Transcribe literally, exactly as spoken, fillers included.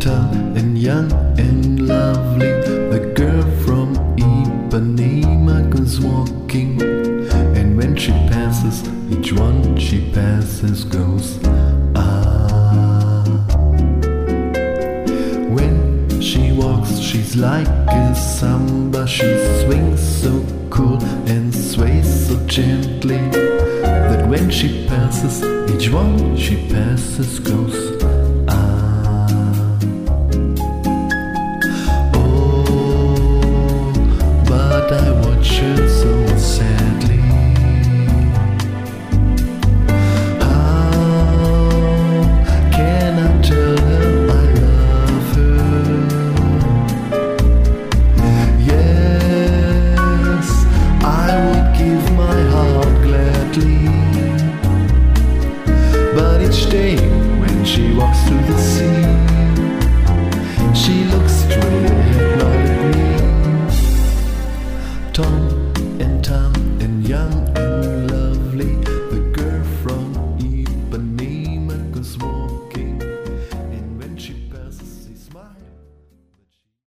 tall and young and lovely. The girl from Ipanema goes walking, and when she passes, each one she passes goes ah. When she walks, she's like a samba. She swings so cool and sways so gently that when she passes, each one she passes goes ah. Oh, but I watch her so sadly. How can I tell her I love her? Yes, I would give my heart gladly. But each day when she walks through the sea, she looks straight